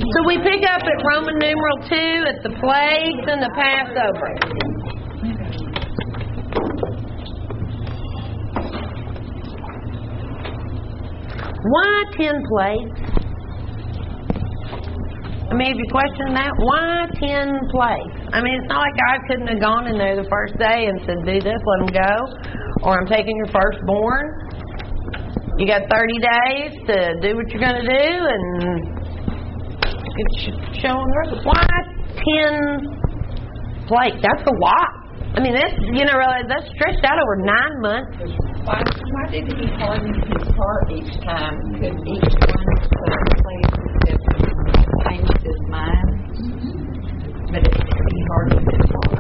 So we pick up at Roman numeral 2 at the plagues and the Passover. Why 10 plagues? I mean, if you question that, why 10 plagues? I mean, it's not like God couldn't have gone in there the first day and said, do this, let them go. Or I'm taking your firstborn. You got 30 days to do what you're going to do and show them. Why 10 plagues? That's a lot. I mean, that's, really, that's stretched out over 9 months. Why did he harden his heart each time? Could each one of the places have changed his mind? But he hardened his heart.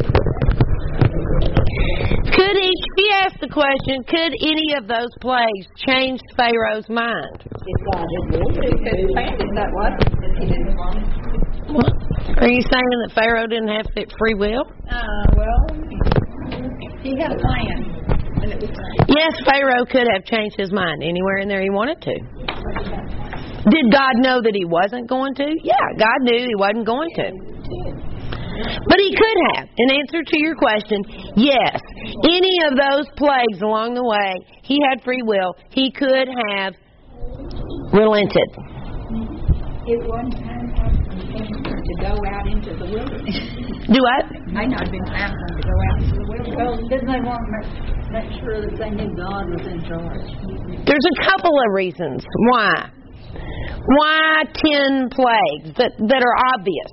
She asked the question, could any of those plagues change Pharaoh's mind? If God had willed it, he could have planned it that way. If he didn't want it. What? Are you saying that Pharaoh didn't have free will? Well, he had a plan. And it was yes, Pharaoh could have changed his mind anywhere in there he wanted to. Did God know that he wasn't going to? Yeah, God knew he wasn't going to. But he could have. In answer to your question, yes. Any of those plagues along the way, he had free will. He could have relented. At one time, to go out into the wilderness. Do what? Might not have been time for them to go out into the wilderness. Well, didn't they want to make sure that they knew God was in charge? There's a couple of reasons why. Why 10 plagues that are obvious?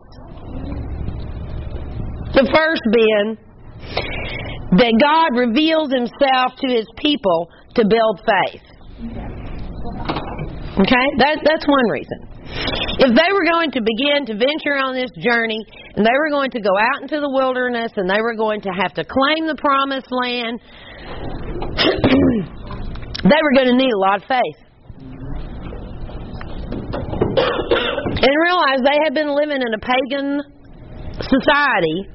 The first being that God reveals himself to his people to build faith. Okay? That's one reason. If they were going to begin to venture on this journey and they were going to go out into the wilderness and they were going to have to claim the promised land, they were going to need a lot of faith. And realize they had been living in a pagan society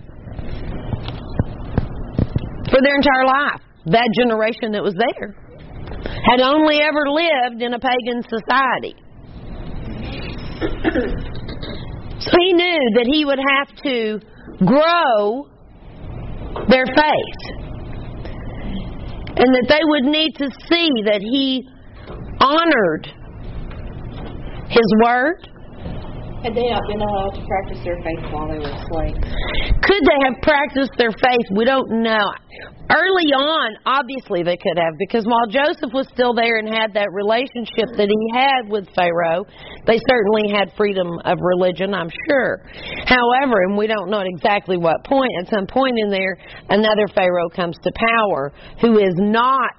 for their entire life. That generation that was there had only ever lived in a pagan society. So he knew that he would have to grow their faith. And that they would need to see that he honored his word. Had they not been allowed to practice their faith while they were slaves? Could they have practiced their faith? We don't know. Early on, obviously they could have, because while Joseph was still there and had that relationship that he had with Pharaoh, they certainly had freedom of religion, I'm sure. However, and we don't know at exactly what point, at some point in there, another Pharaoh comes to power who is not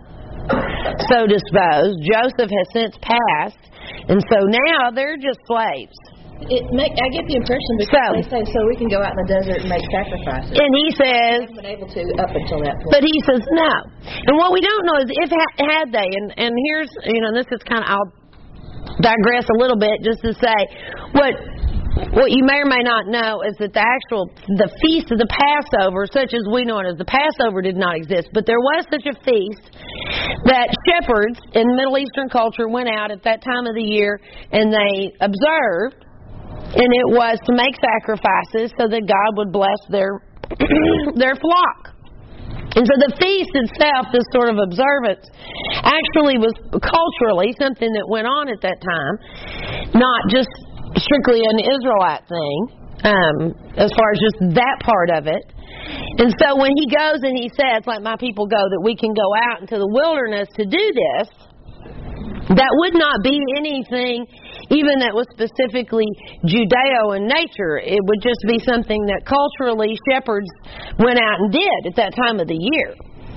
so disposed. Joseph has since passed, and so now they're just slaves. I get the impression because they say so we can go out in the desert and make sacrifices. And he says, they haven't been able to up until that point. But he says no. And what we don't know is if had they, and here's, this is kind of, I'll digress a little bit just to say what you may or may not know is that the feast of the Passover, such as we know it as the Passover, did not exist. But there was such a feast that shepherds in Middle Eastern culture went out at that time of the year and they observed. And it was to make sacrifices so that God would bless their flock. And so the feast itself, this sort of observance, actually was culturally something that went on at that time, not just strictly an Israelite thing, as far as just that part of it. And so when he goes and he says, like my people go, that we can go out into the wilderness to do this, that would not be anything even that was specifically Judeo in nature. It would just be something that culturally shepherds went out and did at that time of the year.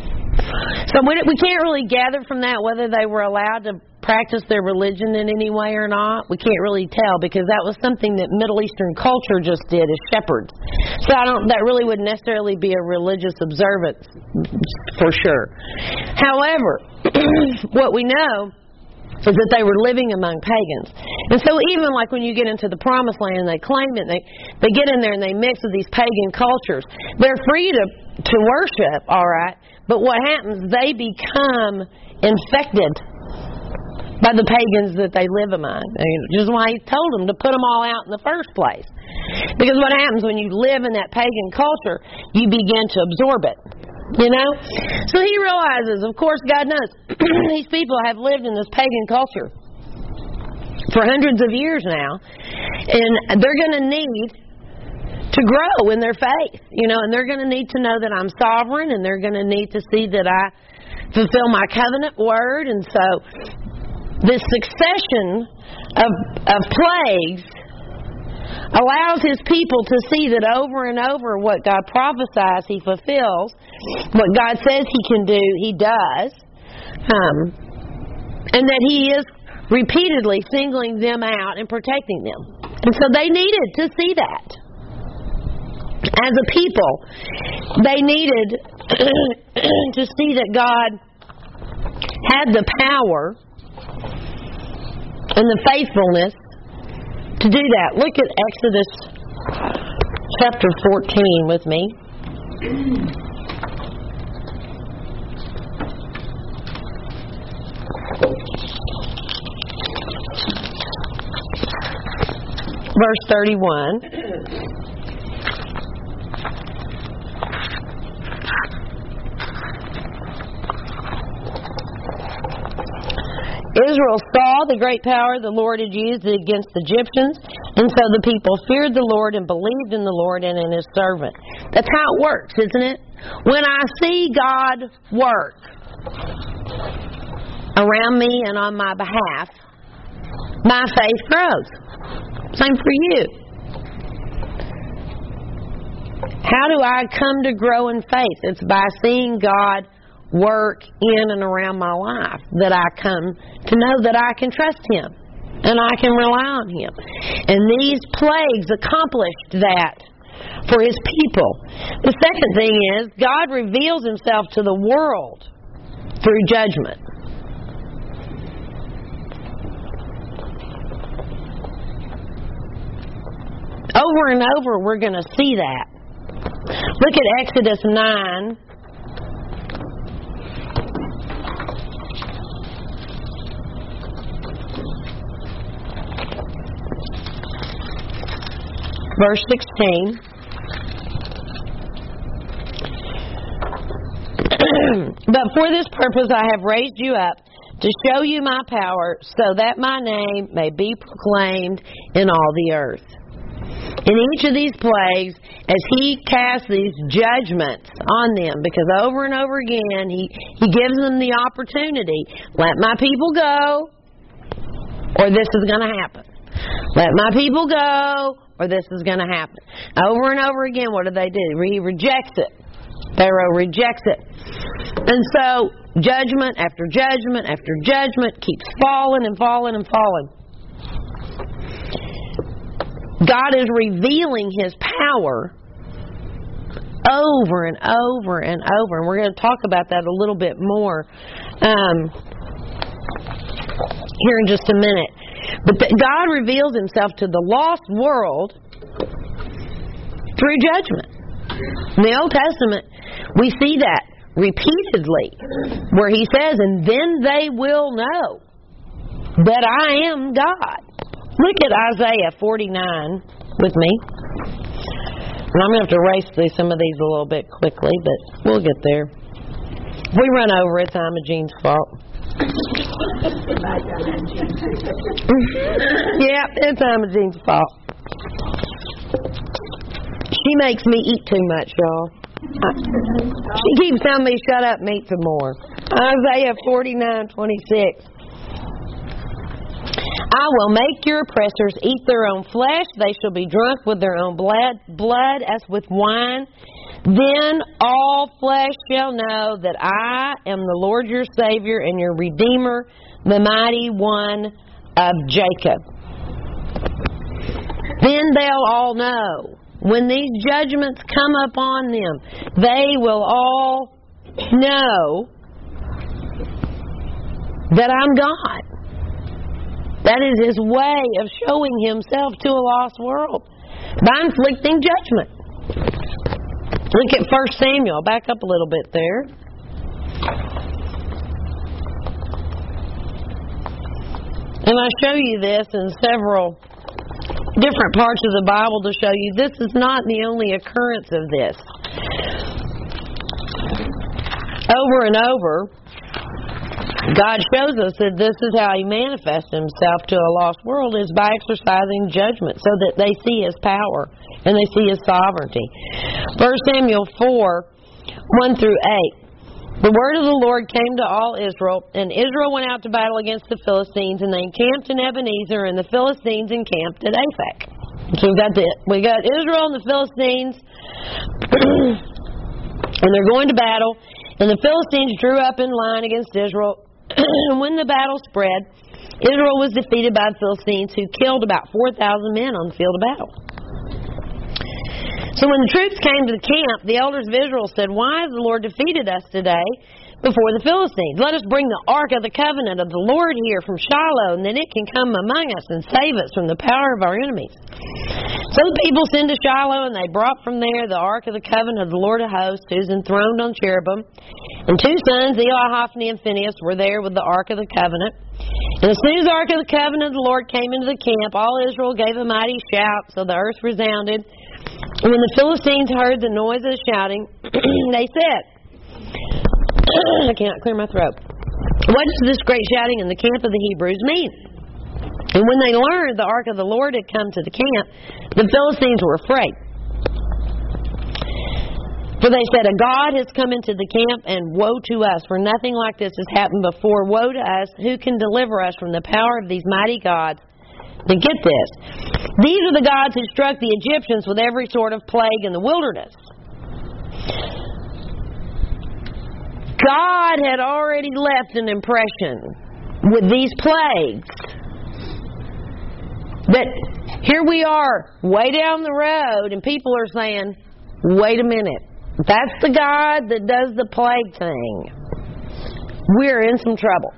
So we can't really gather from that whether they were allowed to practice their religion in any way or not. We can't really tell because that was something that Middle Eastern culture just did as shepherds. So that really wouldn't necessarily be a religious observance for sure. However, what we know is that they were living among pagans. And so even like when you get into the promised land and they claim it, they get in there and they mix with these pagan cultures. They're free to worship, all right, but what happens, they become infected by the pagans that they live among. Which is why He told them to put them all out in the first place. Because what happens when you live in that pagan culture, you begin to absorb it. So He realizes, of course, God knows, these people have lived in this pagan culture for hundreds of years now, and they're going to need to grow in their faith, and they're going to need to know that I'm sovereign, and they're going to need to see that I fulfill my covenant word. And so this succession of plagues allows His people to see that over and over what God prophesies, He fulfills. What God says He can do, He does. And that He is repeatedly singling them out and protecting them. And so they needed to see that. As a people, they needed to see that God had the power and the faithfulness to do that. Look at Exodus chapter 14 with me. Verse 31. Israel saw the great power the Lord had used against the Egyptians, and so the people feared the Lord and believed in the Lord and in His servant. That's how it works, isn't it? When I see God work around me and on my behalf, my faith grows. Same for you. How do I come to grow in faith? It's by seeing God work in and around my life, that I come to know that I can trust Him and I can rely on Him. And these plagues accomplished that for His people. The second thing is, God reveals Himself to the world through judgment. Over and over, we're going to see that. Look at Exodus 9. Verse 16. But for this purpose I have raised you up, to show you my power, so that my name may be proclaimed in all the earth. In each of these plagues, as He casts these judgments on them, because over and over again He gives them the opportunity, let my people go, or this is going to happen. Let my people go, or this is going to happen. Over and over again, what do? He rejects it. Pharaoh rejects it. And so, judgment after judgment after judgment keeps falling and falling and falling. God is revealing His power over and over and over. And we're going to talk about that a little bit more here in just a minute. But God reveals Himself to the lost world through judgment. In the Old Testament, we see that repeatedly, where He says, and then they will know that I am God. Look at Isaiah 49 with me. And I'm going to have to erase some of these a little bit quickly, but we'll get there. If we run over, it's Imogene's fault. Yeah, it's Imogene's fault. She makes me eat too much, y'all. She keeps telling me, shut up and eat some more. Isaiah 49:26. I will make your oppressors eat their own flesh. They shall be drunk with their own blood as with wine. Then all flesh shall know that I am the Lord your Savior and your Redeemer, the mighty one of Jacob. Then they'll all know. When these judgments come upon them, they will all know that I'm God. That is His way of showing Himself to a lost world, by inflicting judgment. Look at 1 Samuel. Back up a little bit there. And I show you this in several different parts of the Bible to show you this is not the only occurrence of this. Over and over, God shows us that this is how He manifests Himself to a lost world, is by exercising judgment so that they see His power and they see His sovereignty. 1 Samuel 4, 1 through 8. The word of the Lord came to all Israel, and Israel went out to battle against the Philistines, and they encamped in Ebenezer, and the Philistines encamped at Aphek. So we got Israel and the Philistines, and they're going to battle, and the Philistines drew up in line against Israel. And when the battle spread, Israel was defeated by the Philistines, who killed about 4,000 men on the field of battle. So when the troops came to the camp, the elders of Israel said, "Why has the Lord defeated us today before the Philistines? Let us bring the ark of the covenant of the Lord here from Shiloh, and then it can come among us and save us from the power of our enemies." So the people sent to Shiloh, and they brought from there the ark of the covenant of the Lord of hosts, who's enthroned on cherubim. And 2 sons, Eli, Hophni, and Phinehas, were there with the ark of the covenant. And as soon as the ark of the covenant of the Lord came into the camp, all Israel gave a mighty shout, so the earth resounded. And when the Philistines heard the noise of the shouting, they said, I cannot clear my throat, "What does this great shouting in the camp of the Hebrews mean?" And when they learned the ark of the Lord had come to the camp, the Philistines were afraid. For they said, "A god has come into the camp, and woe to us, for nothing like this has happened before. Woe to us, who can deliver us from the power of these mighty gods?" Then get this. These are the gods who struck the Egyptians with every sort of plague in the wilderness. God had already left an impression with these plagues. That here we are, way down the road, and people are saying, "Wait a minute. That's the God that does the plague thing. We're in some trouble."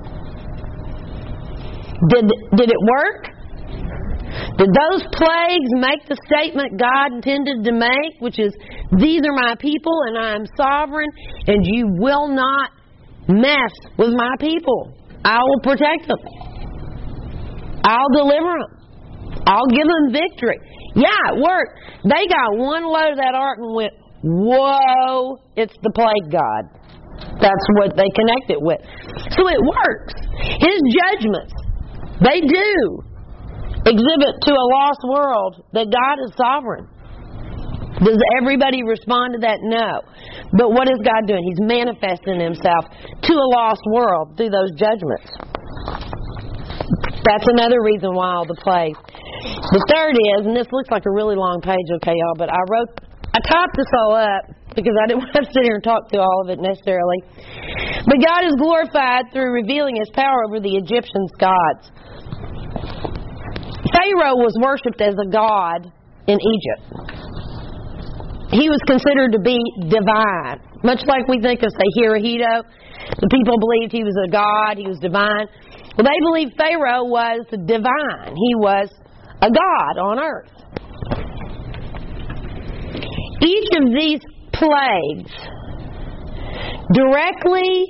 Did it work? Did those plagues make the statement God intended to make, which is, "These are my people and I am sovereign, and you will not mess with my people. I will protect them. I'll deliver them. I'll give them victory"? Yeah, it worked. They got one load of that ark and went, "Whoa, it's the plague God." That's what they connect it with. So it works. His judgments, they do exhibit to a lost world that God is sovereign. Does everybody respond to that? No. But what is God doing? He's manifesting Himself to a lost world through those judgments. That's another reason why all the plagues. The third is, and this looks like a really long page, okay, y'all, but I typed this all up because I didn't want to sit here and talk through all of it necessarily. But God is glorified through revealing His power over the Egyptians' gods. Pharaoh was worshipped as a god in Egypt. He was considered to be divine. Much like we think of, say, Hirohito. The people believed he was a god, he was divine. Well, they believed Pharaoh was divine. He was a god on earth. Each of these plagues directly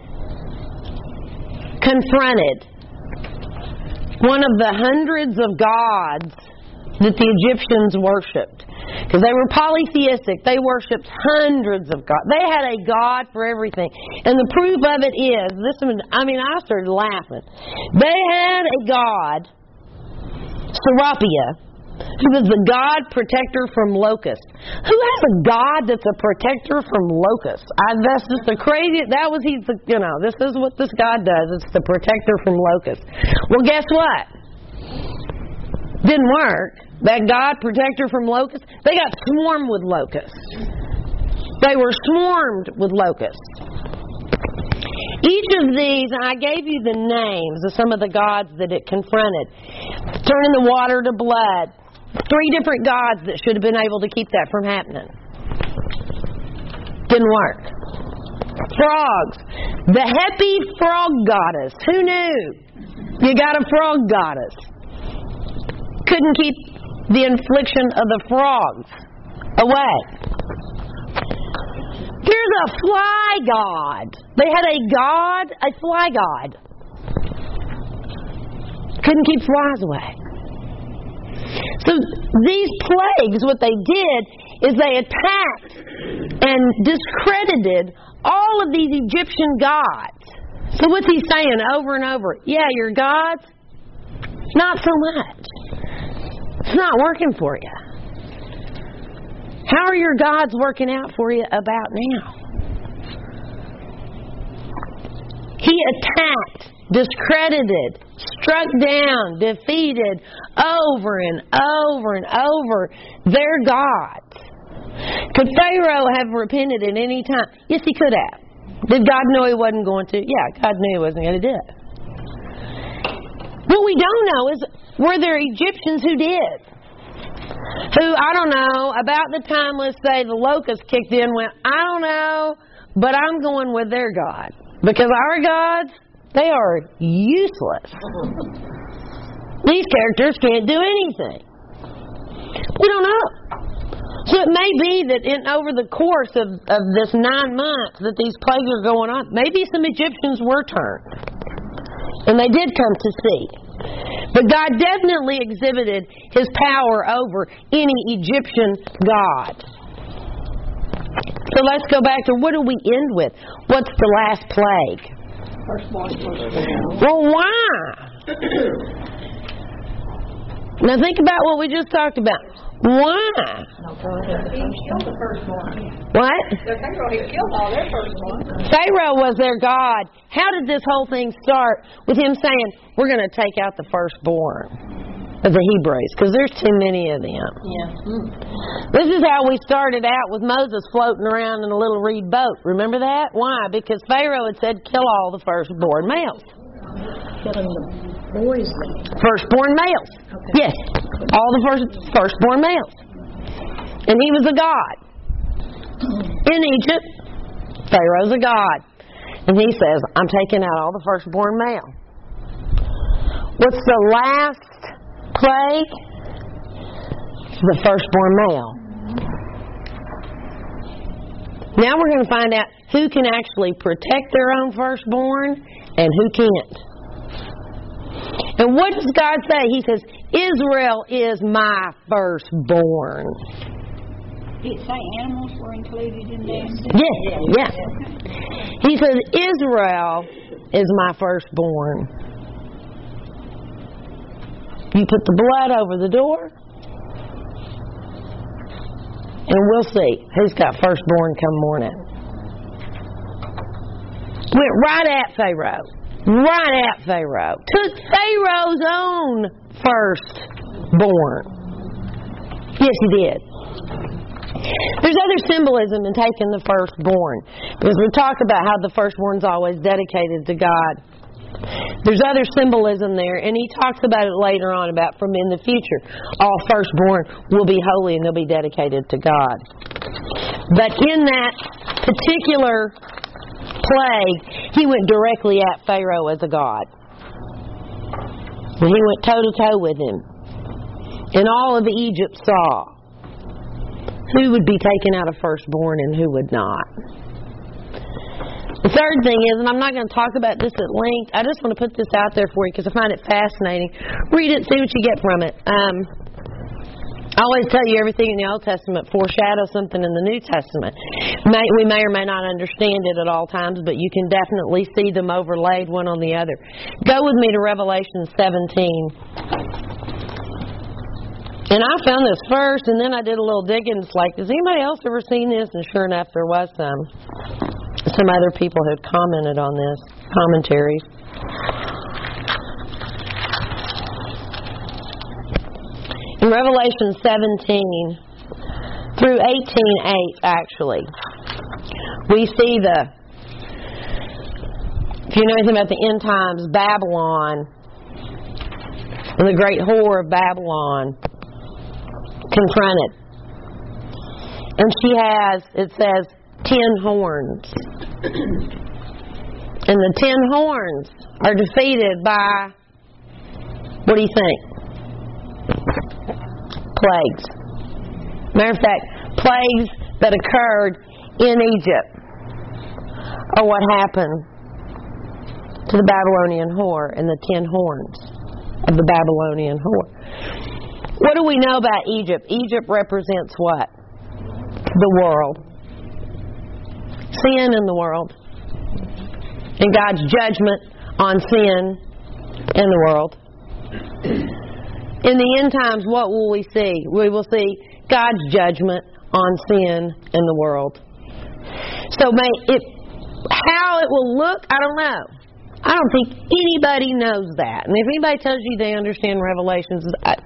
confronted one of the hundreds of gods that the Egyptians worshipped. Because they were polytheistic. They worshipped hundreds of gods. They had a god for everything. And the proof of it is, I started laughing. They had a god, Serapia, who was the god protector from locusts. Who has a god that's a protector from locusts? That's just the craziest. This is what this god does. It's the protector from locusts. Well, guess what? Didn't work. That god protector from locusts, they got swarmed with locusts. They were swarmed with locusts. Each of these, and I gave you the names of some of the gods that it confronted. Turning the water to blood. 3 different gods that should have been able to keep that from happening. Didn't work. Frogs. The Happy Frog Goddess. Who knew? You got a frog goddess. Couldn't keep the infliction of the frogs away. Here's a fly god. They had a fly god. Couldn't keep flies away. So these plagues, what they did is they attacked and discredited all of these Egyptian gods. So what's he saying over and over? Yeah, your gods, not so much. It's not working for you. How are your gods working out for you about now? He attacked, discredited, struck down, defeated over and over and over their gods. Could Pharaoh have repented at any time? Yes, he could have. Did God know he wasn't going to? Yeah, God knew he wasn't going to do it. What we don't know is, were there Egyptians who did? Who, I don't know, about the time, let's say, the locusts kicked in, went, I don't know, but I'm going with their God. Because our gods, they are useless. These characters can't do anything. We don't know. So it may be that over the course of this 9 months that these plagues are going on, maybe some Egyptians were turned. And they did come to see. But God definitely exhibited His power over any Egyptian god. So let's go back to, what do we end with? What's the last plague? Firstborn. Well, why? Now think about what we just talked about. Why? He killed the firstborn. What? Pharaoh, he killed all their firstborn. Pharaoh was their god. How did this whole thing start? With him saying, we're going to take out the firstborn of the Hebrews, because there's too many of them. Yeah. This is how we started out with Moses floating around in a little reed boat. Remember that? Why? Because Pharaoh had said, kill all the firstborn males. Killing the boys then. Firstborn males. Okay. Yes. All the firstborn males. And he was a god. In Egypt, Pharaoh's a god. And he says, I'm taking out all the firstborn male. What's the last plague? The firstborn male. Now we're going to find out who can actually protect their own firstborn and who can't. And what does God say? He says, Israel is my firstborn. Did it say animals were included in this? Yes. He says, Israel is my firstborn. You put the blood over the door, and we'll see who's got firstborn come morning. Went right at Pharaoh. Right at Pharaoh. Took Pharaoh's own firstborn. Yes, he did. There's other symbolism in taking the firstborn, because we talk about how the firstborn's always dedicated to God. There's other symbolism there, and he talks about it later on, about from in the future, all firstborn will be holy and they'll be dedicated to God. But in that particular plague, he went directly at Pharaoh as a god. And he went toe-to-toe with him. And all of Egypt saw who would be taken out of firstborn and who would not. The third thing is, and I'm not going to talk about this at length, I just want to put this out there for you because I find it fascinating. Read it, see what you get from it. I always tell you everything in the Old Testament foreshadows something in the New Testament. We may or may not understand it at all times, but you can definitely see them overlaid one on the other. Go with me to Revelation 17. And I found this first, and then I did a little digging. It's like, has anybody else ever seen this? And sure enough, there was some other people who had commented on this, commentaries. In Revelation 17 through 18:8, actually, we see if you know anything about the end times, Babylon and the great whore of Babylon confronted. And she has, it says, 10 horns. And the 10 horns are defeated by, what do you think? Plagues. Matter of fact, plagues that occurred in Egypt are what happened to the Babylonian whore and the 10 horns. of the Babylonian whore. What do we know about Egypt? Egypt represents what? The world. Sin in the world. And God's judgment on sin in the world. In the end times, what will we see? We will see God's judgment on sin in the world. So how it will look, I don't know. I don't think anybody knows that. And if anybody tells you they understand Revelations,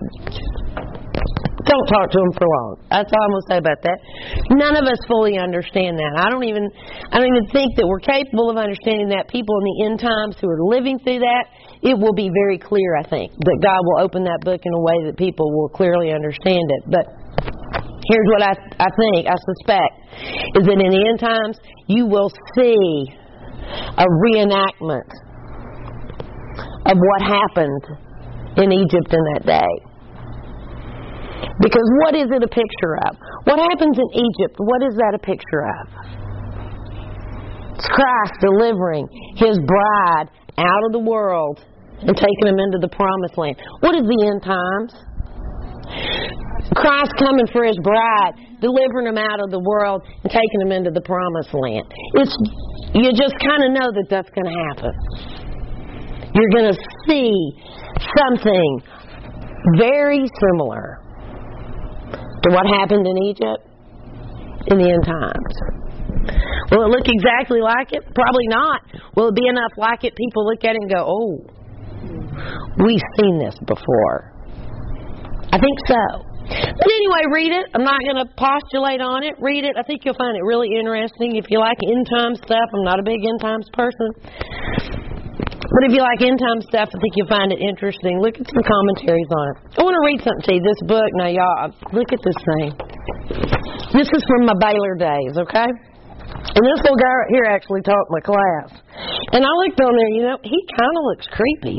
don't talk to them for long. That's all I'm going to say about that. None of us fully understand that. I don't even think that we're capable of understanding that. People in the end times who are living through that, it will be very clear, I think, that God will open that book in a way that people will clearly understand it. But here's what I suspect, is that in the end times, you will see a reenactment of what happened in Egypt in that day. Because what is it a picture of? What happens in Egypt? What is that a picture of? It's Christ delivering His bride out of the world and taking them into the promised land. What is the end times? Christ coming for His bride, delivering them out of the world and taking them into the promised land. You just kind of know that that's going to happen. You're going to see something very similar to what happened in Egypt in the end times. Will it look exactly like it? Probably not. Will it be enough like it people look at it and go, oh, we've seen this before? I think so. But anyway, read it. I'm not going to postulate on it. Read it. I think you'll find it really interesting. If you like end time stuff, I'm not a big end times person. But if you like end time stuff, I think you'll find it interesting. Look at some commentaries on it. I want to read something to you. This book, now y'all, look at this thing. This is from my Baylor days, okay? And this little guy right here actually taught my class. And I looked on there, he kind of looks creepy.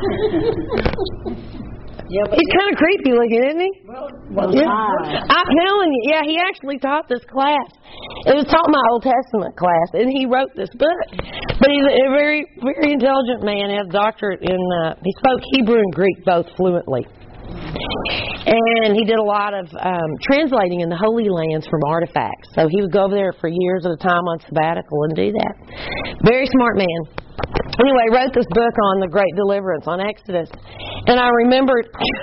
Yeah, he's kind of creepy looking, isn't he? Well, yeah. I'm telling you, he actually taught this class. It was taught my Old Testament class, and he wrote this book. But he's a very, very intelligent man. He has a doctorate in, he spoke Hebrew and Greek both fluently. And he did a lot of translating in the Holy Lands from artifacts. So he would go over there for years at a time on sabbatical and do that. Very smart man. Anyway, wrote this book on the Great Deliverance, on Exodus. And I remembered,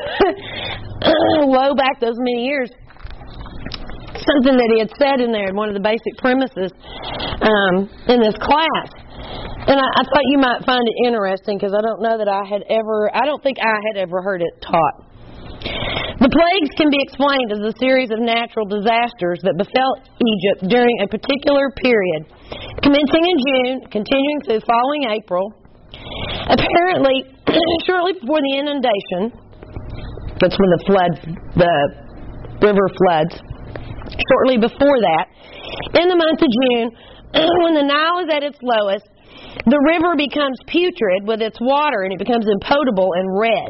low back those many years, something that he had said in there in one of the basic premises in this class. And I thought you might find it interesting, because I don't think I had ever heard it taught. The plagues can be explained as a series of natural disasters that befell Egypt during a particular period, commencing in June, continuing through the following April. Apparently, shortly before the inundation, that's when the river floods, shortly before that, in the month of June, when the Nile is at its lowest, the river becomes putrid with its water, and it becomes impotable and red.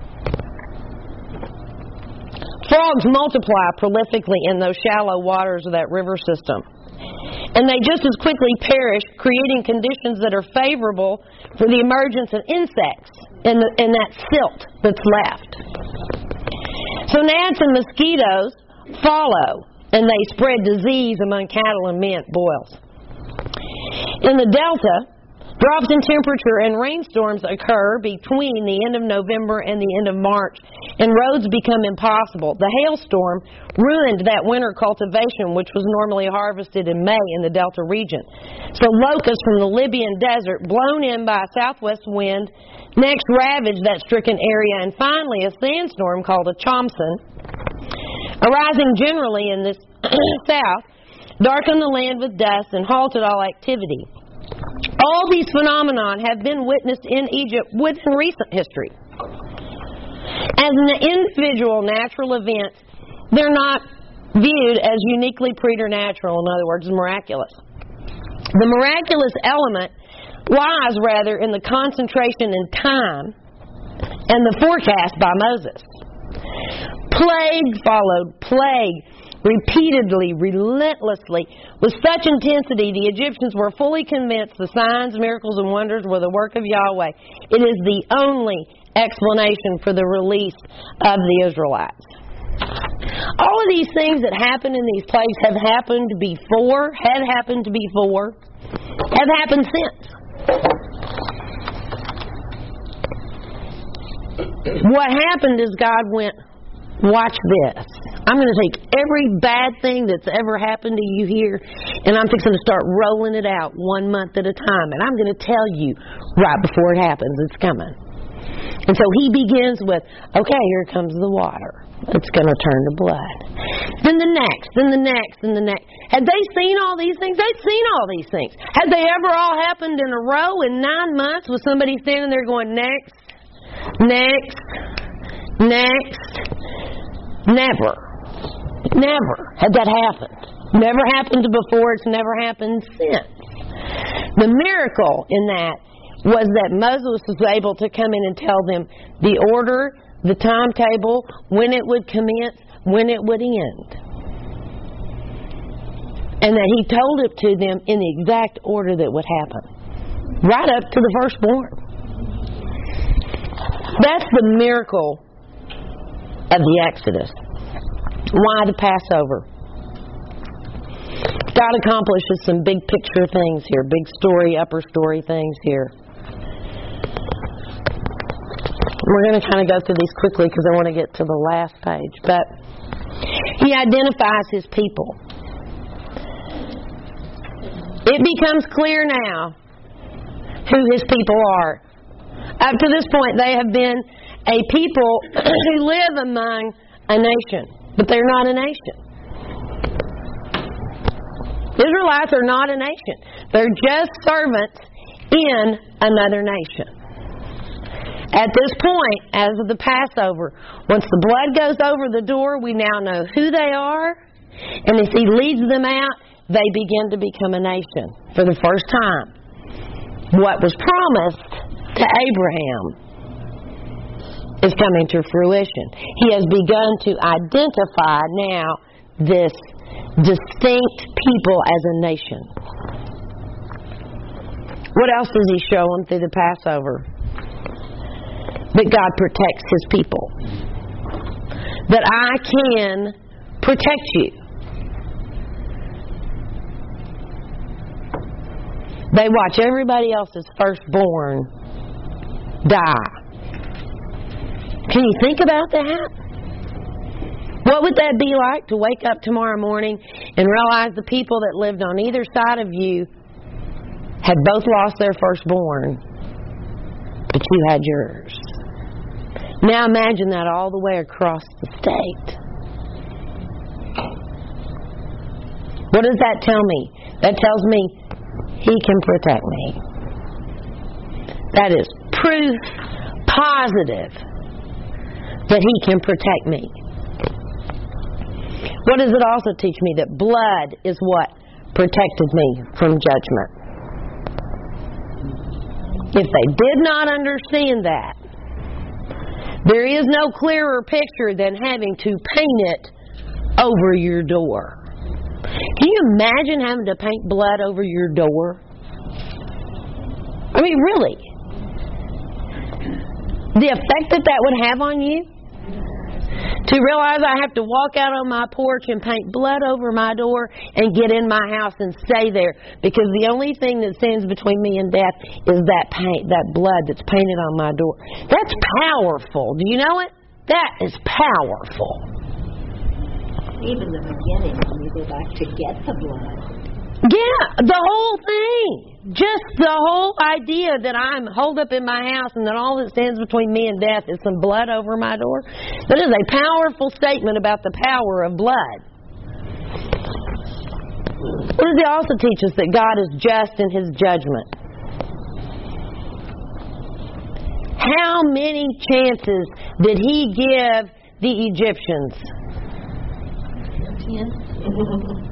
Frogs multiply prolifically in those shallow waters of that river system. And they just as quickly perish, creating conditions that are favorable for the emergence of insects in that silt that's left. So gnats and mosquitoes follow, and they spread disease among cattle and men, boils. In the Delta, drops in temperature and rainstorms occur between the end of November and the end of March, and roads become impossible. The hailstorm ruined that winter cultivation, which was normally harvested in May in the Delta region. So locusts from the Libyan desert, blown in by a southwest wind, next ravaged that stricken area, and finally a sandstorm called a chomson, arising generally in the south, darkened the land with dust and halted all activity. All these phenomena have been witnessed in Egypt within recent history. As an individual natural event, they're not viewed as uniquely preternatural, in other words, miraculous. The miraculous element lies rather in the concentration in time and the forecast by Moses. Plague followed plague, repeatedly, relentlessly, with such intensity the Egyptians were fully convinced the signs, miracles, and wonders were the work of Yahweh. It is the only explanation for the release of the Israelites. All of these things that happen in these plagues had happened before, have happened since. What happened is God went, watch this. I'm going to take every bad thing that's ever happened to you here, and I'm fixing to start rolling it out 1 month at a time. And I'm going to tell you right before it happens, it's coming. And so He begins with, okay, here comes the water. It's going to turn to blood. Then the next, then the next, then the next. Had they seen all these things? They'd seen all these things. Had they ever all happened in a row in 9 months with somebody standing there going, next, next, next? Never. Never had that happened. Never happened before. It's never happened since. The miracle in that was that Moses was able to come in and tell them the order, the timetable, when it would commence, when it would end. And that He told it to them in the exact order that would happen. Right up to the firstborn. That's the miracle of the Exodus. Why the Passover? God accomplishes some big picture things here, big story, upper story things here. We're going to kind of go through these quickly because I want to get to the last page. But He identifies His people. It becomes clear now who His people are. Up to this point, they have been a people who live among a nation, but they're not a nation. Israelites are not a nation. They're just servants in another nation. At this point, as of the Passover, once the blood goes over the door, we now know who they are, and as He leads them out, they begin to become a nation for the first time. What was promised to Abraham is coming to fruition. He has begun to identify now this distinct people as a nation. What else does He show them through the Passover? That God protects His people. That I can protect you. They watch everybody else's firstborn die. Can you think about that? What would that be like to wake up tomorrow morning and realize the people that lived on either side of you had both lost their firstborn, but you had yours? Now imagine that all the way across the state. What does that tell me? That tells me He can protect me. That is proof positive that He can protect me. What does it also teach me? That blood is what protected me from judgment. If they did not understand that, there is no clearer picture than having to paint it over your door. Can you imagine having to paint blood over your door? I mean, really. The effect that would have on you? To realize I have to walk out on my porch and paint blood over my door and get in my house and stay there because the only thing that stands between me and death is that paint, that blood that's painted on my door. That's powerful. Do you know it? That is powerful. Even the beginning when you go back to get the blood. Yeah, the whole thing. Just the whole idea that I'm holed up in my house and that all that stands between me and death is some blood over my door. That is a powerful statement about the power of blood. What does it also teach us? That God is just in His judgment. How many chances did He give the Egyptians? 10.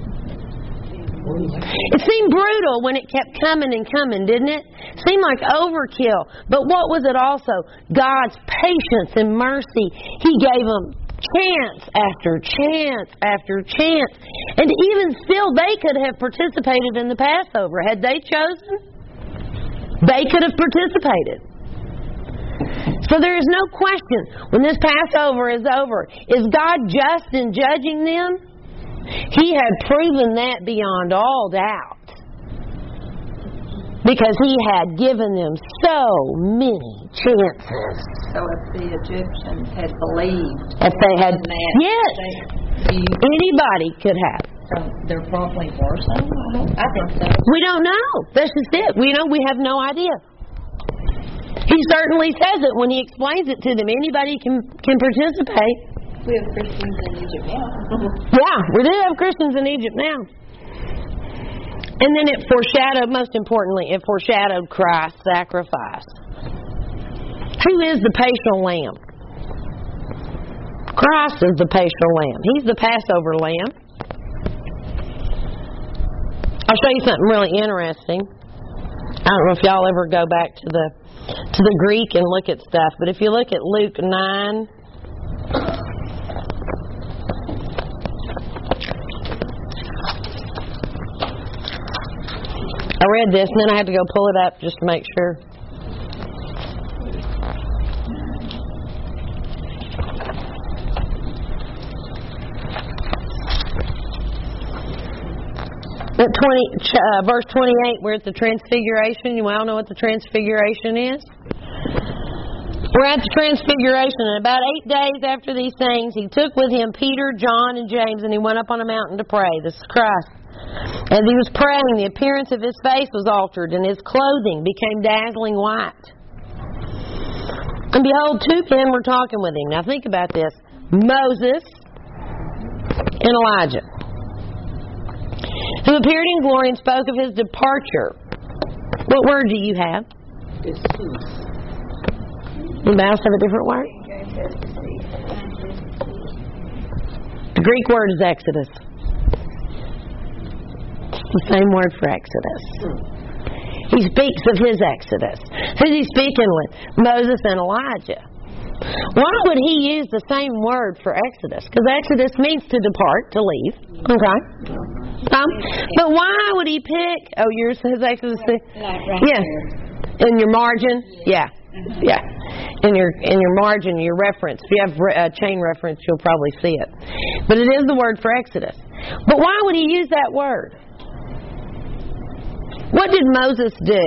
It seemed brutal when it kept coming and coming, didn't it? Seemed like overkill. But what was it also? God's patience and mercy. He gave them chance after chance after chance. And even still, they could have participated in the Passover. Had they chosen, they could have participated. So there is no question when this Passover is over, is God just in judging them? He had proven that beyond all doubt. Because He had given them so many chances. So if the Egyptians had believed, if they had, that, yes, anybody could have. So there probably were some. I think so. We don't know. That's just it. We have no idea. He certainly says it when He explains it to them. Anybody can participate. We have Christians in Egypt now. Yeah, we do have Christians in Egypt now. And then it foreshadowed, most importantly, it foreshadowed Christ's sacrifice. Who is the Paschal Lamb? Christ is the Paschal Lamb. He's the Passover Lamb. I'll show you something really interesting. I don't know if y'all ever go back to the Greek and look at stuff, but if you look at Luke 9, I read this and then I had to go pull it up just to make sure. At verse 28, we're at the Transfiguration. You all know what the Transfiguration is? We're at the Transfiguration, and about 8 days after these things, He took with Him Peter, John, and James, and He went up on a mountain to pray. This is Christ. As He was praying, the appearance of His face was altered, and His clothing became dazzling white. And behold, two men were talking with Him. Now think about this. Moses and Elijah, who appeared in glory and spoke of His departure. What word do you have? Anybody else have a different word? The Greek word is Exodus. It's the same word for Exodus. He speaks of His Exodus. Who's He speaking with? Moses and Elijah. Why would He use the same word for Exodus? Because Exodus means to depart, to leave. Okay. But why would He pick? Oh, yours says Exodus. Yeah. In your margin. Yeah. Yeah. In your margin, your reference. If you have a chain reference, you'll probably see it. But it is the word for Exodus. But why would He use that word? What did Moses do?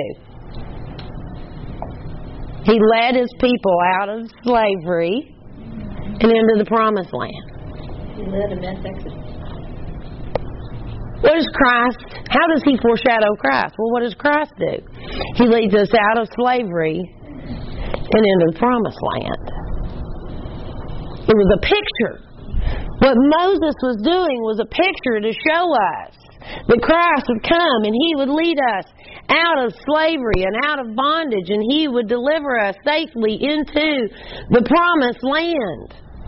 He led his people out of slavery and into the Promised Land. He led them into Exodus. What is Christ? How does He foreshadow Christ? Well, what does Christ do? He leads us out of slavery and into the Promised Land. It was a picture. What Moses was doing was a picture to show us that Christ would come and He would lead us out of slavery and out of bondage, and He would deliver us safely into the Promised Land.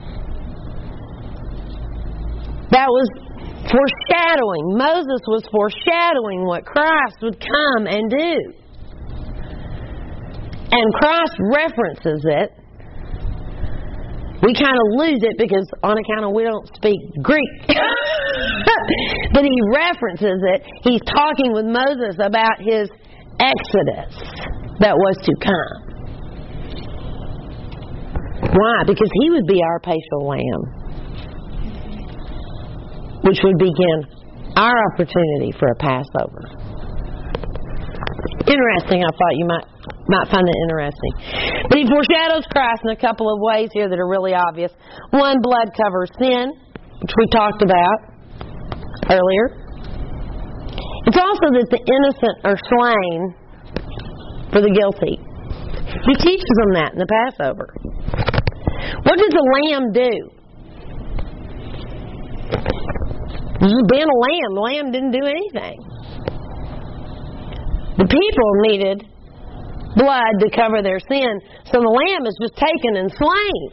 That was foreshadowing. Moses was foreshadowing what Christ would come and do. And Christ references it. We kind of lose it because on account of we don't speak Greek. But He references it. He's talking with Moses about his Exodus that was to come. Why? Because he would be our Paschal Lamb, which would begin our opportunity for a Passover. Interesting. I thought you might find that interesting. But He foreshadows Christ in a couple of ways here that are really obvious. One, blood covers sin, which we talked about earlier. It's also that the innocent are slain for the guilty. He teaches them that in the Passover. What did the lamb do? Being a lamb, the lamb didn't do anything. The people needed blood to cover their sin, so the lamb is just taken and slain.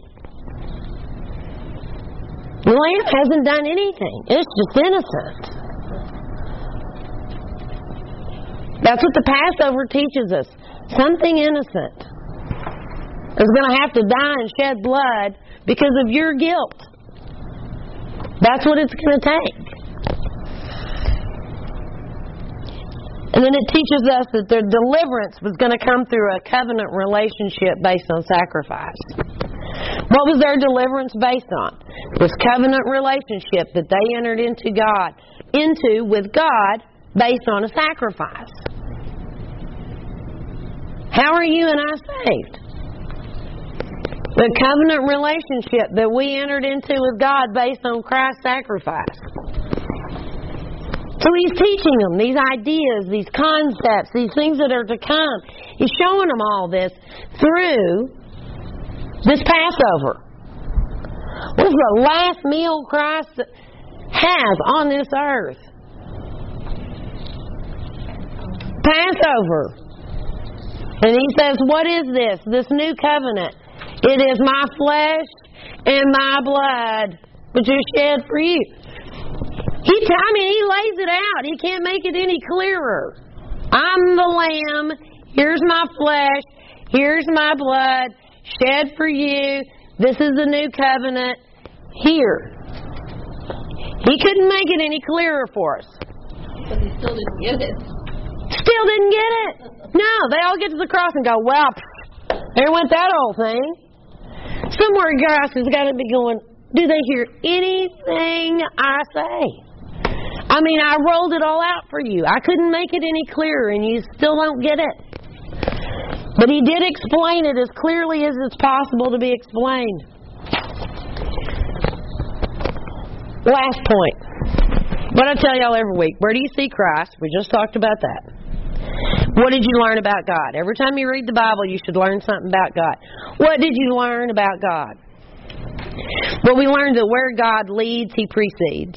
The lamb hasn't done anything. It's just innocent. That's what the Passover teaches us. Something innocent is going to have to die and shed blood because of your guilt. That's what it's going to take. And then it teaches us that their deliverance was going to come through a covenant relationship based on sacrifice. What was their deliverance based on? This covenant relationship that they entered into with God based on a sacrifice. How are you and I saved? The covenant relationship that we entered into with God based on Christ's sacrifice. So He's teaching them these ideas, these concepts, these things that are to come. He's showing them all this through this Passover. What is the last meal Christ has on this earth? Passover. And He says, what is this? This new covenant. It is my flesh and my blood, which is shed for you. He lays it out. He can't make it any clearer. I'm the lamb. Here's my flesh. Here's my blood, shed for you. This is the new covenant. Here. He couldn't make it any clearer for us. But he still didn't get it. Still didn't get it. No, they all get to the cross and go, well, there went that old thing. Somewhere Christ has got to be going, do they hear anything I say? I mean, I rolled it all out for you. I couldn't make it any clearer, and you still don't get it. But He did explain it as clearly as it's possible to be explained. Last point. What I tell y'all every week, where do you see Christ? We just talked about that. What did you learn about God? Every time you read the Bible, you should learn something about God. What did you learn about God? Well, we learned that where God leads, He precedes.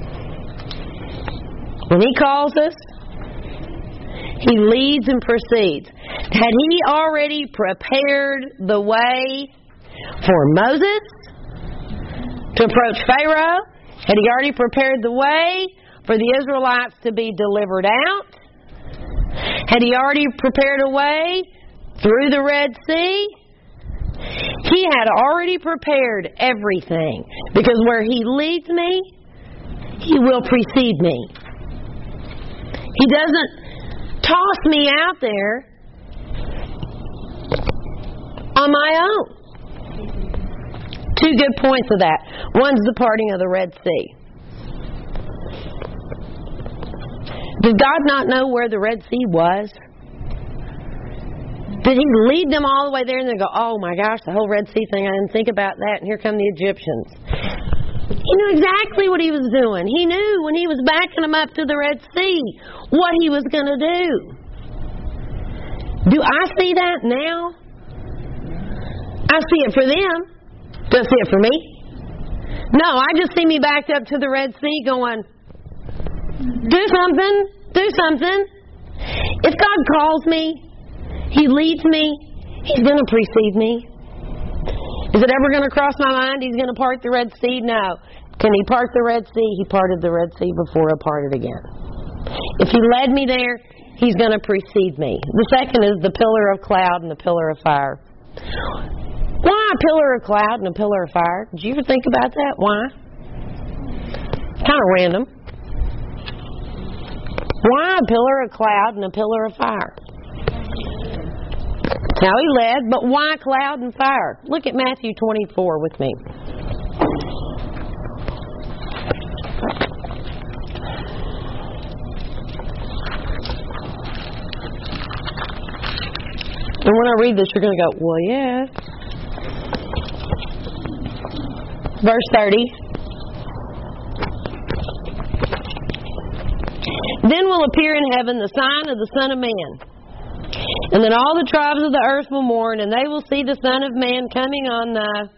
When He calls us, He leads and precedes. Had He already prepared the way for Moses to approach Pharaoh? Had He already prepared the way for the Israelites to be delivered out? Had He already prepared a way through the Red Sea? He had already prepared everything. Because where He leads me, He will precede me. He doesn't toss me out there on my own. Two good points of that. One's the parting of the Red Sea. Did God not know where the Red Sea was? Did He lead them all the way there and then go, oh my gosh, the whole Red Sea thing, I didn't think about that, and here come the Egyptians. He knew exactly what He was doing. He knew when He was backing them up to the Red Sea what He was going to do. Do I see that now? I see it for them. Do I see it for me? No, I just see me backed up to the Red Sea going, do something, do something. If God calls me, He leads me, He's going to precede me. Is it ever going to cross my mind He's going to part the Red Sea? No. Can He part the Red Sea? He parted the Red Sea before He'll part it again. If He led me there, He's going to precede me. The second is the pillar of cloud and the pillar of fire. Why a pillar of cloud and a pillar of fire? Did you ever think about that? Why? Kind of random. Why a pillar of cloud and a pillar of fire? Now He led, but why cloud and fire? Look at Matthew 24 with me. And when I read this, you're going to go, well, yeah. Verse 30. Then will appear in heaven the sign of the Son of Man. And then all the tribes of the earth will mourn, and they will see the Son of Man coming on the...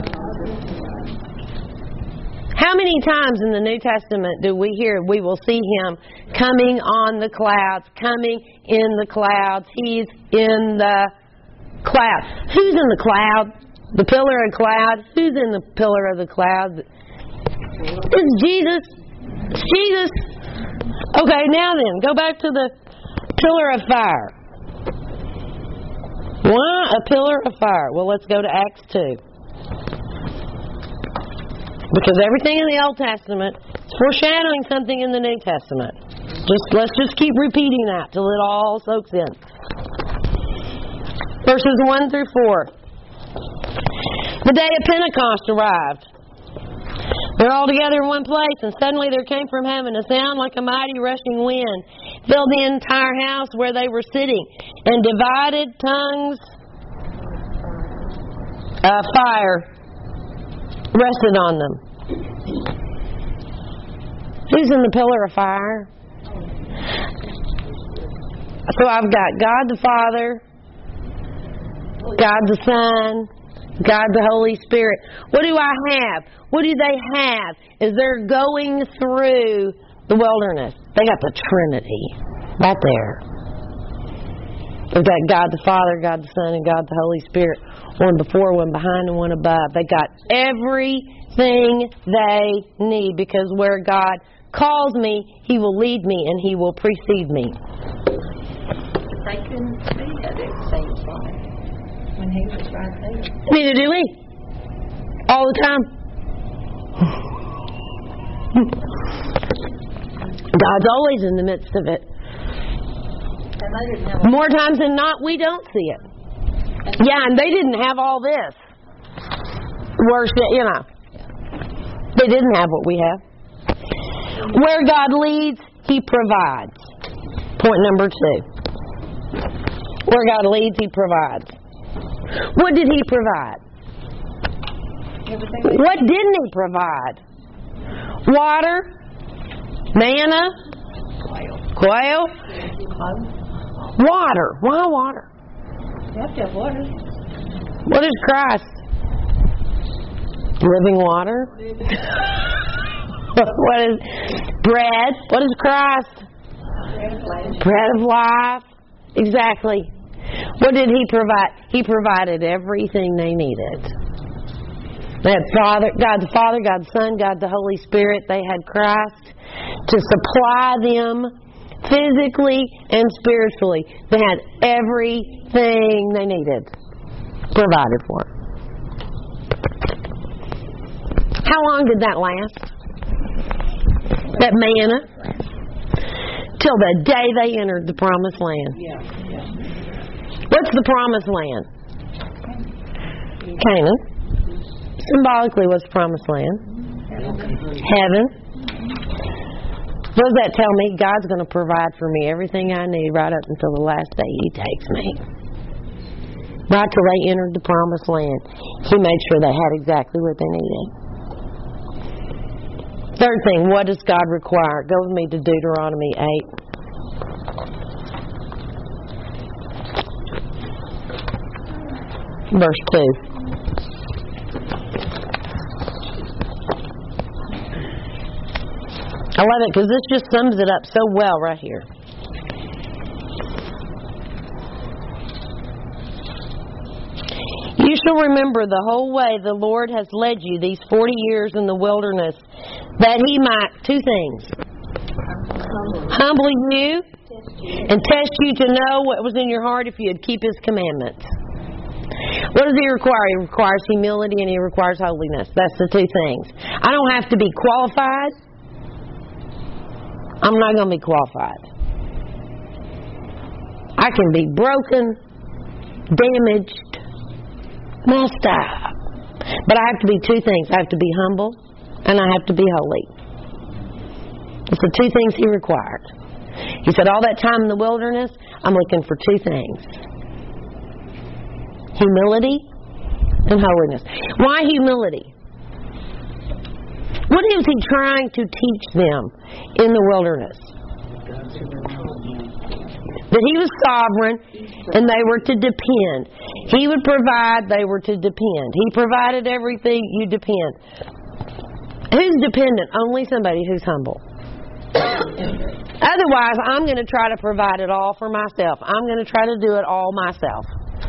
How many times in the New Testament do we hear we will see Him coming on the clouds, coming in the clouds? He's in the cloud. Who's in the cloud? The pillar of cloud. Who's in the pillar of the cloud? It's Jesus. It's Jesus. Okay, now then, go back to the pillar of fire. Why a pillar of fire? Well, let's go to Acts 2. Because everything in the Old Testament is foreshadowing something in the New Testament. Let's just keep repeating that till it all soaks in. Verses 1 through 4. The day of Pentecost arrived. They're all together in one place, and suddenly there came from heaven a sound like a mighty rushing wind, filled the entire house where they were sitting, and divided tongues of fire rested on them. Who's in the pillar of fire? So I've got God the Father, God the Son, God the Holy Spirit. What do I have? What do they have as they're going through the wilderness? They got the Trinity right there. They've got God the Father, God the Son, and God the Holy Spirit. One before, one behind, and one above. They got everything they need, because where God calls me, He will lead me and He will precede me. They couldn't see it, it seems like, when He was right there. Neither do we. All the time. God's always in the midst of it. More times than not, we don't see it. Yeah, and they didn't have all this worship, you know. They didn't have what we have. Where God leads, He provides. Point number 2. Where God leads, He provides. What did He provide? What didn't He provide? Water? Manna? Quail? Water. Why water? You have to have water. What is Christ? Living water? What is bread? What is Christ? Bread of life. Exactly. What did He provide? He provided everything they needed. They had God the Father, God the Son, God the Holy Spirit. They had Christ to supply them physically and spiritually. They had everything they needed provided for. How long did that last? That manna? Till the day they entered the promised land. What's the promised land? Canaan. Symbolically, what's the promised land? Heaven. What does that tell me? God's going to provide for me everything I need right up until the last day He takes me. Right till they entered the promised land, He made sure they had exactly what they needed. Third thing, what does God require? Go with me to Deuteronomy 8. Verse 2. I love it because this just sums it up so well right here. You shall remember the whole way the Lord has led you these 40 years in the wilderness, that He might, 2 things. Humble you and test you to know what was in your heart if you would keep His commandments. What does He require? He requires humility and He requires holiness. That's the 2 things. I don't have to be qualified. I'm not going to be qualified. I can be broken, damaged, messed up. But I have to be 2 things. I have to be humble and I have to be holy. It's the 2 things He required. He said, all that time in the wilderness, I'm looking for 2 things. Humility and holiness. Why humility? What is He trying to teach them in the wilderness? That He was sovereign and they were to depend. He would provide, they were to depend. He provided everything, you depend. Who's dependent? Only somebody who's humble. Otherwise, I'm going to try to provide it all for myself. I'm going to try to do it all myself.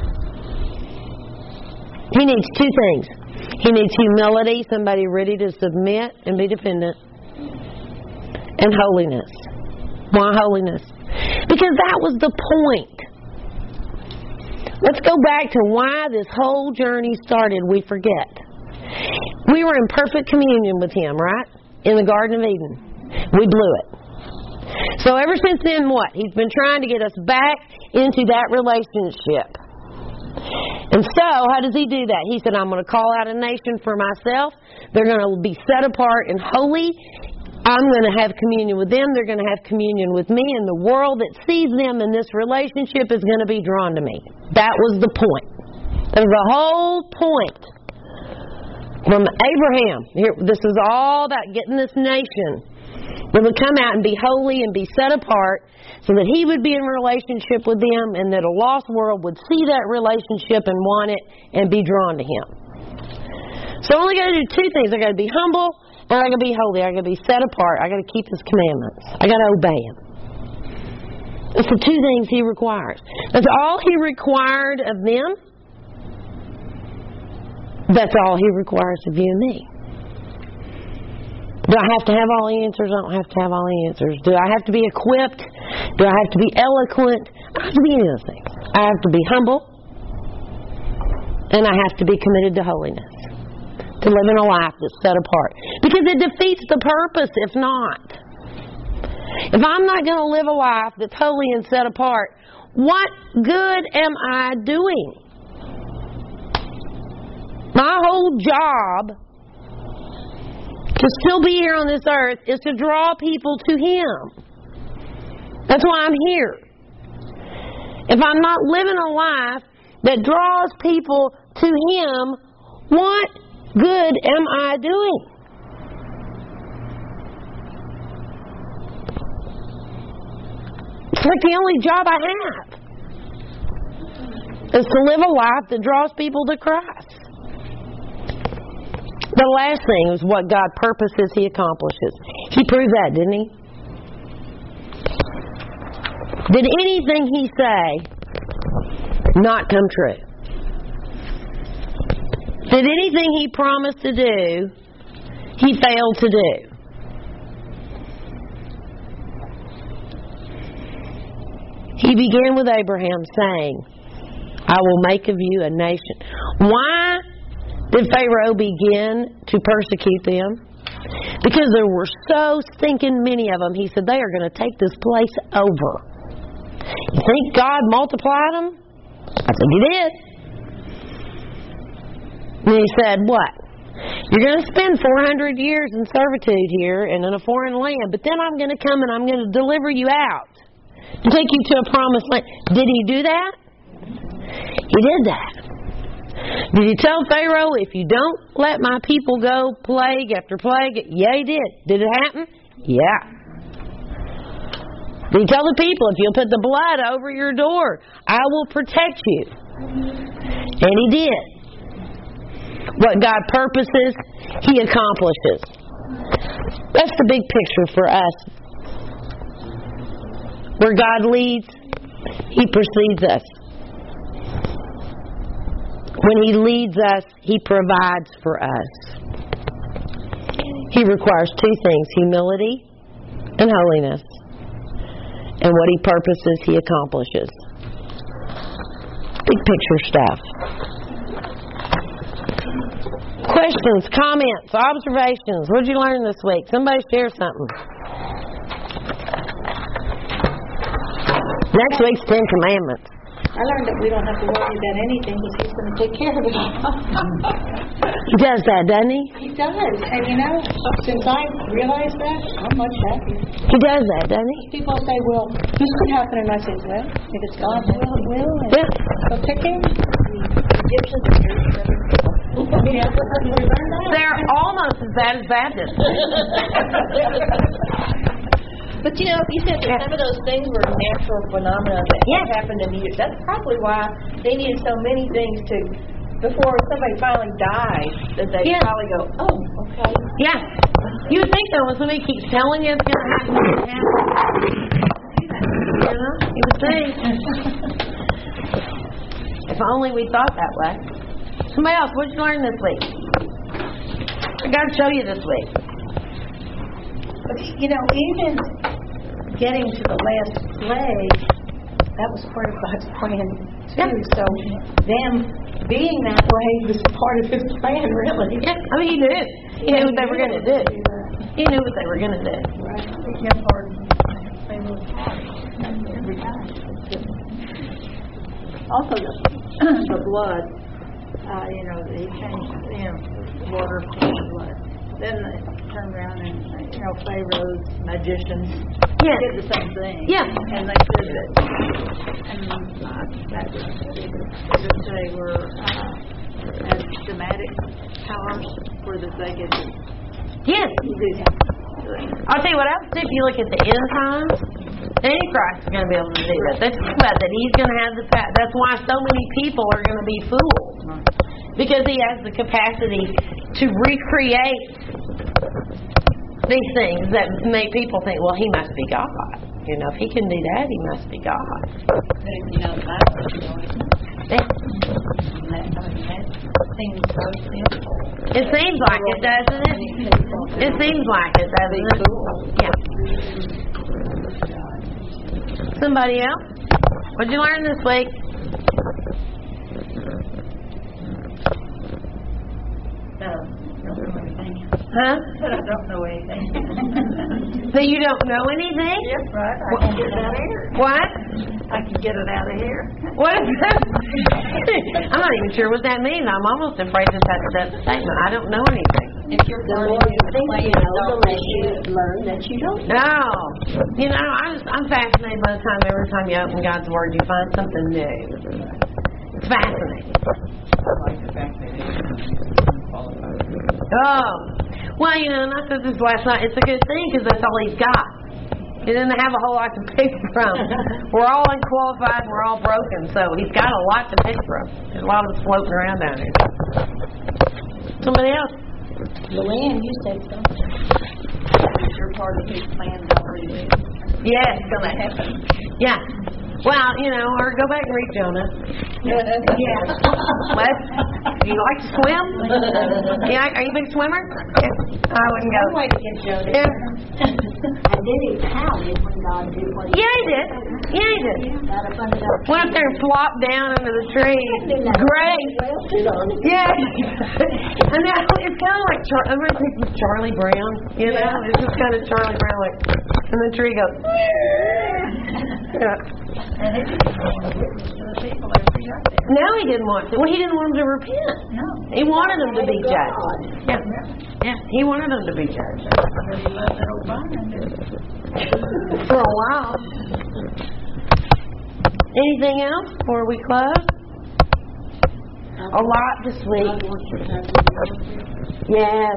He needs 2 things. He needs humility, somebody ready to submit and be dependent, and holiness. Why holiness? Because that was the point. Let's go back to why this whole journey started. We forget. We were in perfect communion with Him, right? In the Garden of Eden. We blew it. So ever since then, what? He's been trying to get us back into that relationship. And so, how does He do that? He said, I'm going to call out a nation for myself. They're going to be set apart and holy. I'm going to have communion with them. They're going to have communion with me. And the world that sees them in this relationship is going to be drawn to me. That was the point. That was the whole point. From Abraham, here, this is all about getting this nation that would come out and be holy and be set apart so that He would be in relationship with them and that a lost world would see that relationship and want it and be drawn to Him. So I only got to do two things. I got to be humble and I got to be holy. I got to be set apart. I got to keep His commandments. I got to obey Him. That's the two things He requires. That's all He required of them. That's all He requires of you and me. Do I have to have all the answers? I don't have to have all the answers. Do I have to be equipped? Do I have to be eloquent? I don't have to be any of those things. I have to be humble. And I have to be committed to holiness. To living a life that's set apart. Because it defeats the purpose if not. If I'm not going to live a life that's holy and set apart, what good am I doing? My whole job to still be here on this earth is to draw people to Him. That's why I'm here. If I'm not living a life that draws people to Him, what good am I doing? It's like the only job I have is to live a life that draws people to Christ. The last thing is what God purposes, He accomplishes. He proved that, didn't He? Did anything He say not come true? Did anything He promised to do, He failed to do? He began with Abraham saying, I will make of you a nation. Why did Pharaoh begin to persecute them? Because there were so stinking many of them. He said, they are going to take this place over. You think God multiplied them? I think He did. And He said, what? You're going to spend 400 years in servitude here and in a foreign land, but then I'm going to come and I'm going to deliver you out and take you to a promised land. Did He do that? He did that. Did He tell Pharaoh, if you don't let my people go plague after plague? Yeah, He did. Did it happen? Yeah. Did He tell the people, if you'll put the blood over your door, I will protect you? And He did. What God purposes, He accomplishes. That's the big picture for us. Where God leads, He precedes us. When He leads us, He provides for us. He requires two things, humility and holiness. And what He purposes, He accomplishes. Big picture stuff. Questions, comments, observations. What did you learn this week? Somebody share something. Next week's 10 Commandments. I learned that we don't have to worry about anything because He's going to take care of it. He does that, doesn't He? He does. And you know, since I realized that, I'm much happier. He does that, doesn't He? People say, well, this could happen. And I say, well, if it's God's will, it will. And Yeah. so pick Him. They're almost as bad as Baptists. But you know, you said that some of those things were natural phenomena that happened in the years. That's probably why they needed so many things to, before somebody finally died, that they probably go, oh, okay. Yeah. You would think though, when somebody keeps telling you it's going to happen, it's going to happen. You know, you would think. If only we thought that way. Somebody else, what did you learn this week? I got to show you this week. You know, even getting to the last plague, that was part of God's plan too. Yeah. So them being that way was part of His plan, really. Yeah, I mean, He knew. He knew what they were going to do. He knew what they were going to do. Right. same old house every time. Also, the blood, he changed, water to blood. Then they turned around and, Pharaoh's magicians did the same thing. Yeah. And they said that, they were as dramatic powers for that they could Yes. do that. I'll tell you what else, if you look at the end times, Antichrist is going to be able to do that. That's about that. He's going to have the power. That's why so many people are going to be fooled. Because he has the capacity to recreate these things that make people think, well, he must be God. If he can do that, he must be God. But if you know the Bible, you know it's not. Yeah. That seems so simple. It seems like it, doesn't it? It seems like it, doesn't it? Yeah. Somebody else? What'd you learn this week? Huh? But I don't know anything. So you don't know anything? Yes, right. I can get it out of here. What? I can get it out of here. What is that? I'm not even sure what that means. I'm almost afraid to touch that statement. I don't know anything. If you're The more you think you know, the less you learn that you don't know. No. I'm fascinated by the time every time you open God's Word you find something new. It's fascinating. I like the fact that it's unqualified. Oh. Well, and I said this last night. It's a good thing because that's all he's got. He doesn't have a whole lot to pick from. We're all unqualified. We're all broken. So he's got a lot to pick from. There's a lot of us floating around down here. Somebody else? Luann, you said something. You're part of his plan already. Yes. It's going to happen. Yeah. Well, or go back and read Jonah. Yeah. What? Do you like to swim? Yeah, are you a big swimmer? Yeah. I wouldn't go. One way to get Jonah. Yeah. And then he pouted when God did what he Yeah, he did. Yeah, he did. Got up under that Went up there and flopped down under the tree. Great. Yeah. I know. It's kind of like Charlie Brown. It's just kind of Charlie Brown, like, and the tree goes. Yeah. And he didn't want to witness to the people that he got there. No, he didn't want to. Well, he didn't want them to repent. No. He wanted them to be judged. Yeah. He wanted them to be judged. But he loved that old vine, did he? For a while. Anything else before we close? A lot this week. Yes.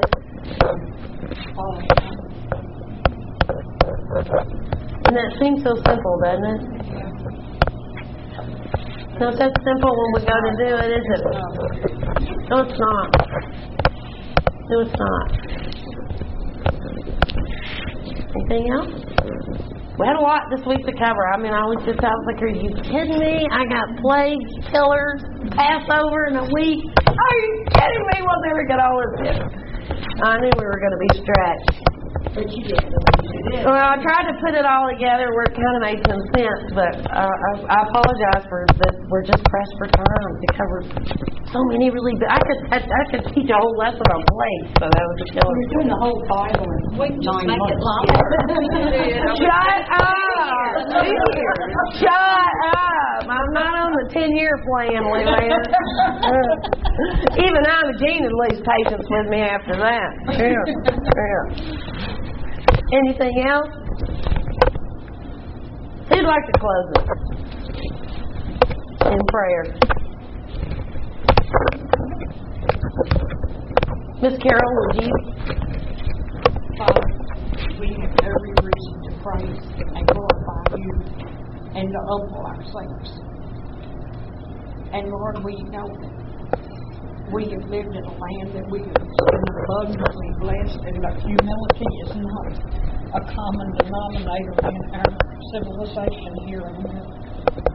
And that seems so simple, doesn't it? No, it's that simple when we go to do it, is it? No, it's not. No, it's not. Anything else? We had a lot this week to cover. I was like, are you kidding me? I got plagues, pillars, Passover in a week. Are you kidding me? We'll never get all of this. I knew we were going to be stretched. But you did. Well, I tried to put it all together where it kind of made some sense, but I apologize for that. We're just pressed for time to cover so many really big. I could teach a whole lesson on plagues, so that was a killer. We're doing the whole Bible in We can just 9 make it months. longer. Shut up! Shut up! I'm not on the 10-year plan, Luann. Even Imogene would lose patience with me after that. Yeah. Anything else? Who'd like to close it in prayer? Miss Carol, would you? Father, we have every reason to praise and glorify you and to humble ourselves. And Lord, we know that we have lived in a land that we have been abundantly blessed, and that humility is not a common denominator in our civilization here in America.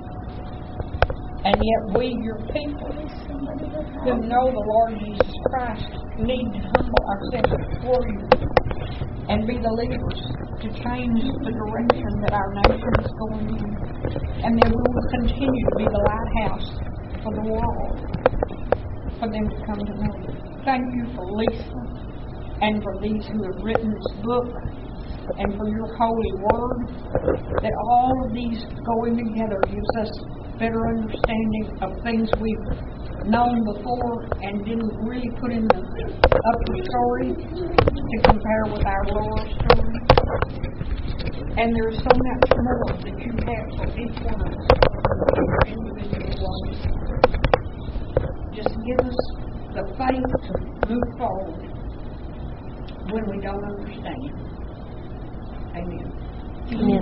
And yet we, your people, who know the Lord Jesus Christ, need to humble ourselves before you and be the leaders to change the direction that our nation is going in. And then we will continue to be the lighthouse for the world, for them to come to know you. Thank you for Lisa and for these who have written this book. and for your holy word, that all of these going together gives us better understanding of things we've known before and didn't really put in the upper story to compare with our lower story. And there's so much more that you have for each one of us, individual ones. Just give us the faith to move forward when we don't understand. Amen. Amen.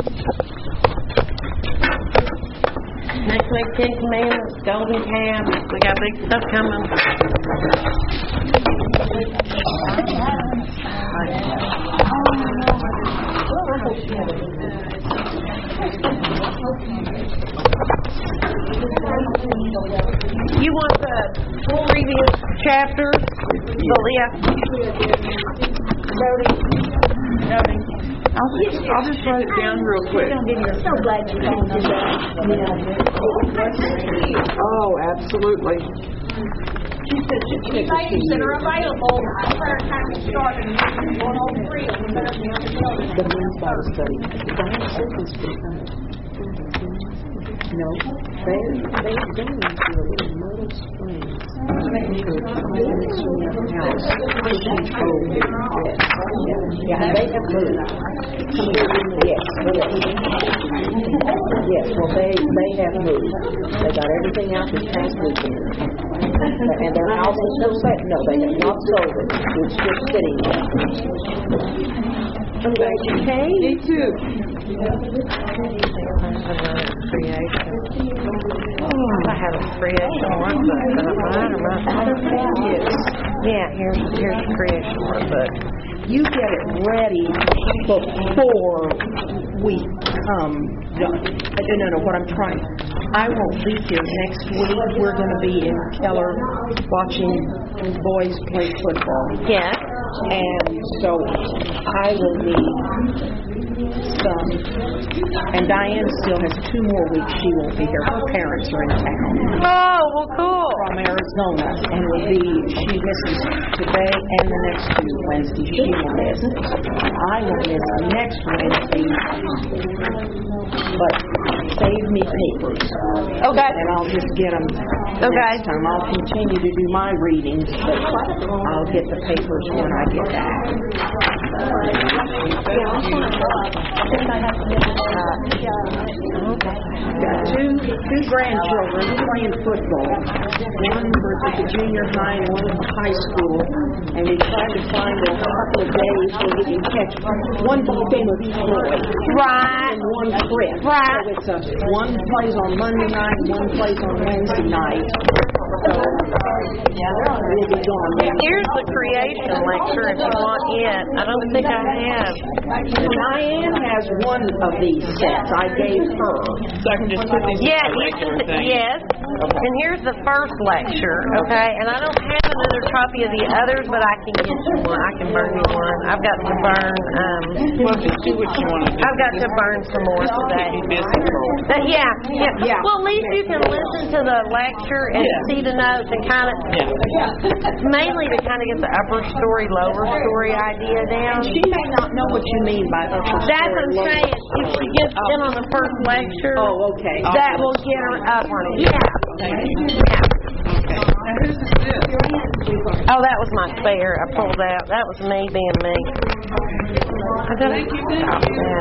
Next week, 10 Commandments, Golden Calf. We got big stuff coming. You want the previous chapters? I'll just write it down real quick. So glad you called me back. Oh, absolutely. Ladies that are available, prayer time is starting. 103. The men's Bible study. No, they're going to a little Myrtle Springs. Yeah, they have moved. Yes, well, they have moved. They got everything out this past weekend. And their house is still set. No, they have not sold it. It's just sitting there. I'm glad you came. Me too. I have a creation workbook, but I'm right. Yeah, here's the creation workbook. You get it ready before we come. No, what I'm trying. I won't be here next week. We're going to be in Keller watching boys play football. Yeah. And so I will need some. And Diane still has 2 more weeks she won't be here. Her parents are in town. Oh, well, cool. From Arizona. And she misses today and the next 2 Wednesdays. She will miss. I will miss next Wednesday. But save me papers. Okay. And I'll just get them next time. I'll continue to do my readings, but I'll get the papers when I get back. Got two grandchildren playing football. One was at the junior high and one at the high school. And we tried to find a couple of days where we can catch one game of each boy. Right. And one trip. Right. So it's one plays on Monday night, one plays on Wednesday night. So we'll be gone. Here's the creation lecture if you want it. I don't think I have. Diane has one of these sets I gave her. So I can just put these Yeah, in the regular thing? yes. And here's the first lecture, okay? And I don't have another copy of the others, but I can get you one. I can burn you one. I've got to burn, Well, just do what you want to do. I've got to burn some more today. Yeah. Well, at least you can listen to the lecture and see the notes and kind of, mainly to kind of get the upper story, lower story idea down. She may not know what you mean by upper story. That's what I'm saying. If she gets in on the first lecture, okay. that will get her up on it. Yeah. Now, whose is this? Oh, that was my spare. I pulled out. That was me being me. Thank you.